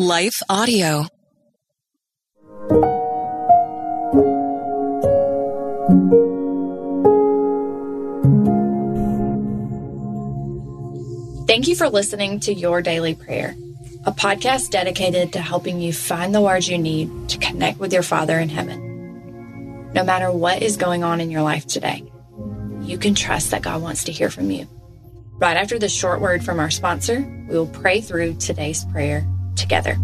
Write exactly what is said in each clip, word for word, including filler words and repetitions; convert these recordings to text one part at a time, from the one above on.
Life Audio. Thank you for listening to Your Daily Prayer, a podcast dedicated to helping you find the words you need to connect with your Father in heaven. No matter what is going on in your life today, you can trust that God wants to hear from you. Right after this short word from our sponsor, we will pray through today's prayer together.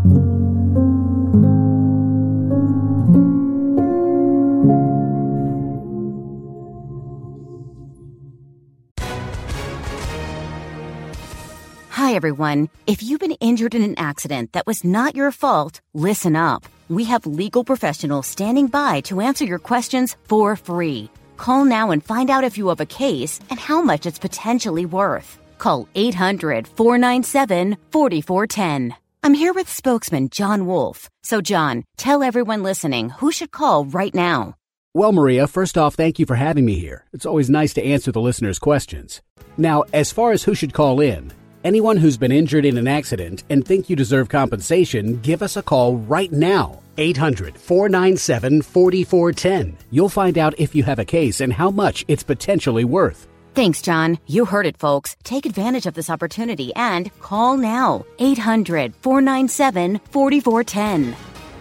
Hi, everyone. If you've been injured in an accident that was not your fault, listen up. We have legal professionals standing by to answer your questions for free. Call now and find out if you have a case and how much it's potentially worth. Call eight hundred, four nine seven, four four one zero. I'm here with spokesman John Wolf. So, John, tell everyone listening who should call right now. Well, Maria, first off, thank you for having me here. It's always nice to answer the listeners' questions. Now, as far as who should call in, anyone who's been injured in an accident and think you deserve compensation, give us a call right now. eight hundred, four nine seven, four four one zero. You'll find out if you have a case and how much it's potentially worth. Thanks, John. You heard it, folks. Take advantage of this opportunity and call now. eight hundred, four nine seven, four four one zero.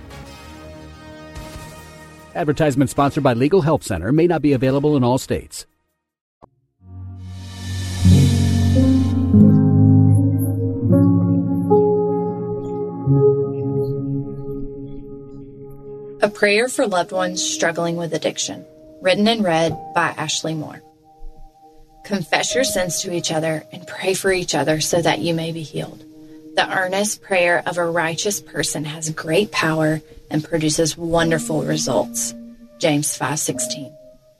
Advertisement sponsored by Legal Help Center. May not be available in all states. A prayer for loved ones struggling with addiction, written and read by Ashley Moore. Confess your sins to each other and pray for each other so that you may be healed. The earnest prayer of a righteous person has great power and produces wonderful results. James five sixteen.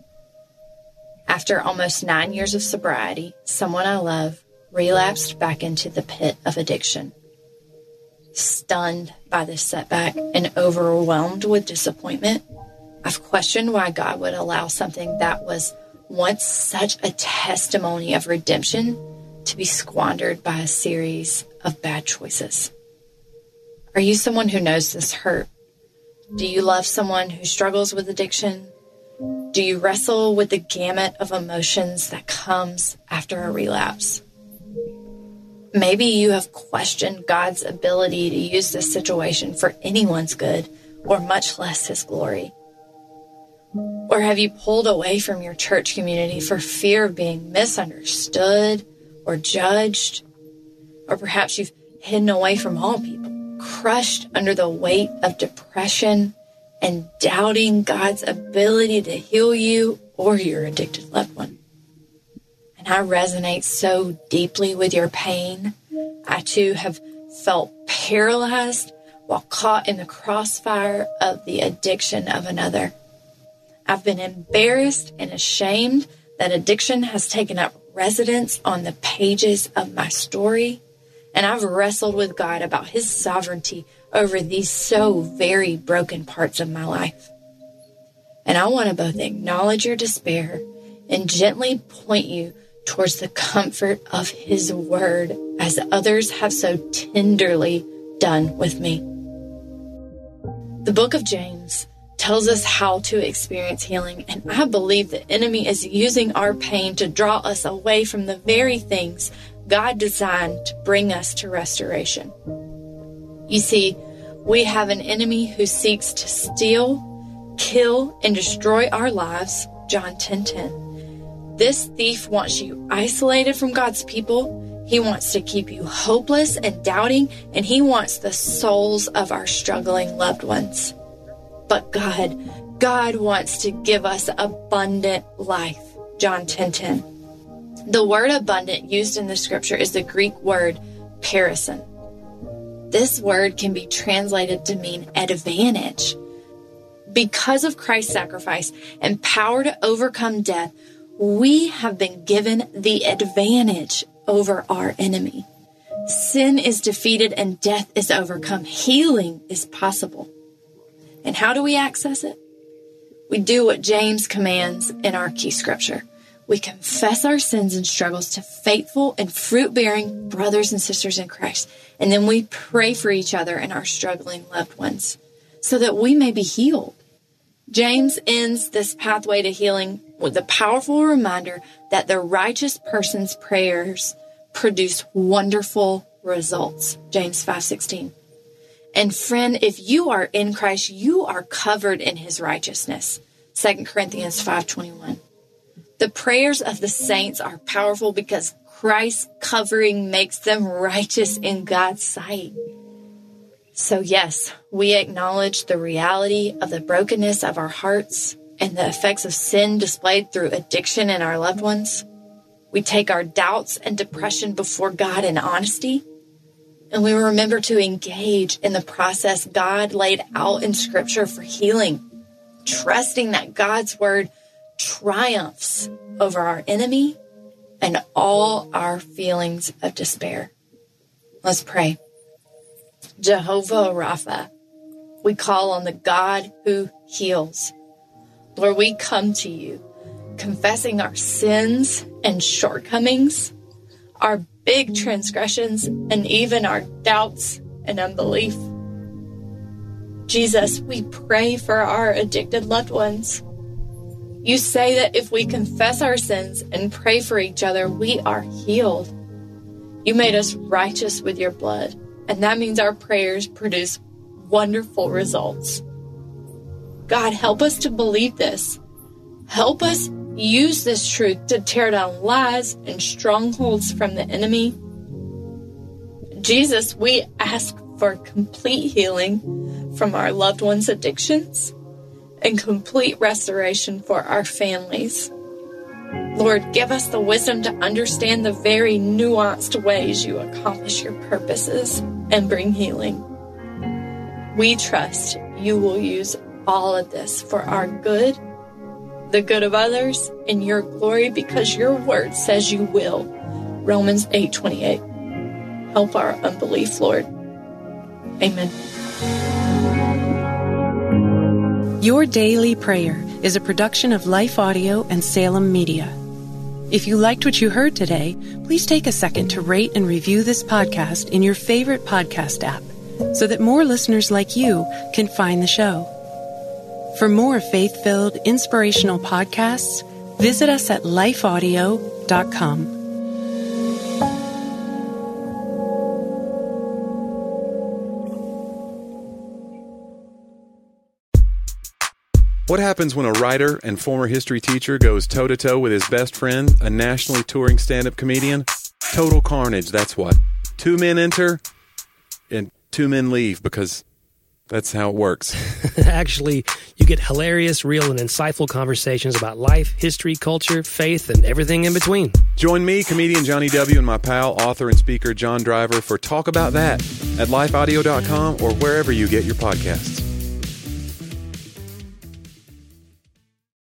After almost nine years of sobriety, someone I love relapsed back into the pit of addiction. Stunned by this setback and overwhelmed with disappointment, I've questioned why God would allow something that was once such a testimony of redemption to be squandered by a series of bad choices. Are you someone who knows this hurt? Do you love someone who struggles with addiction? Do you wrestle with the gamut of emotions that comes after a relapse? Maybe you have questioned God's ability to use this situation for anyone's good, or much less His glory. Or have you pulled away from your church community for fear of being misunderstood or judged? Or perhaps you've hidden away from all people, crushed under the weight of depression and doubting God's ability to heal you or your addicted loved one. And I resonate so deeply with your pain. I too have felt paralyzed while caught in the crossfire of the addiction of another. I've been embarrassed and ashamed that addiction has taken up residence on the pages of my story. And I've wrestled with God about His sovereignty over these so very broken parts of my life. And I want to both acknowledge your despair and gently point you towards the comfort of His word, as others have so tenderly done with me. The book of James tells us how to experience healing, and I believe the enemy is using our pain to draw us away from the very things God designed to bring us to restoration. You see, we have an enemy who seeks to steal, kill, and destroy our lives, John ten ten. This thief wants you isolated from God's people. He wants to keep you hopeless and doubting, and he wants the souls of our struggling loved ones. But God, God wants to give us abundant life, John ten ten. The word abundant used in the scripture is the Greek word parison. This word can be translated to mean advantage. Because of Christ's sacrifice and power to overcome death, we have been given the advantage over our enemy. Sin is defeated and death is overcome. Healing is possible. And how do we access it? We do what James commands in our key scripture. we confess our sins and struggles to faithful and fruit-bearing brothers and sisters in Christ. And then we pray for each other and our struggling loved ones so that we may be healed. James ends this pathway to healing with a powerful reminder that the righteous person's prayers produce wonderful results. James five sixteen. And friend, if you are in Christ, you are covered in his righteousness. Second Corinthians five twenty-one. The prayers of the saints are powerful because Christ's covering makes them righteous in God's sight. So yes, we acknowledge the reality of the brokenness of our hearts and the effects of sin displayed through addiction in our loved ones. We take our doubts and depression before God in honesty, and we remember to engage in the process God laid out in Scripture for healing, trusting that God's word triumphs over our enemy and all our feelings of despair. Let's pray. Jehovah Rapha, we call on the God who heals. Lord, we come to you confessing our sins and shortcomings, our big transgressions, and even our doubts and unbelief. Jesus, we pray for our addicted loved ones. You say that if we confess our sins and pray for each other, we are healed. You made us righteous with your blood, and that means our prayers produce wonderful results. God, help us to believe this. Help us use this truth to tear down lies and strongholds from the enemy. Jesus, we ask for complete healing from our loved ones' addictions and complete restoration for our families. Lord, give us the wisdom to understand the very nuanced ways you accomplish your purposes and bring healing. We trust you will use all of this for our good, the good of others, and your glory, because your word says you will. Romans eight twenty-eight. Help our unbelief, Lord. Amen. Your Daily Prayer is a production of Life Audio and Salem Media. If you liked what you heard today, please take a second to rate and review this podcast in your favorite podcast app so that more listeners like you can find the show. For more faith-filled, inspirational podcasts, visit us at life audio dot com. What happens when a writer and former history teacher goes toe-to-toe with his best friend, a nationally touring stand-up comedian? Total carnage, that's what. Two men enter, and two men leave, because that's how it works. Actually, you get hilarious, real, and insightful conversations about life, history, culture, faith, and everything in between. Join me, comedian Johnny W., and my pal, author and speaker John Driver for Talk About That at life audio dot com or wherever you get your podcasts.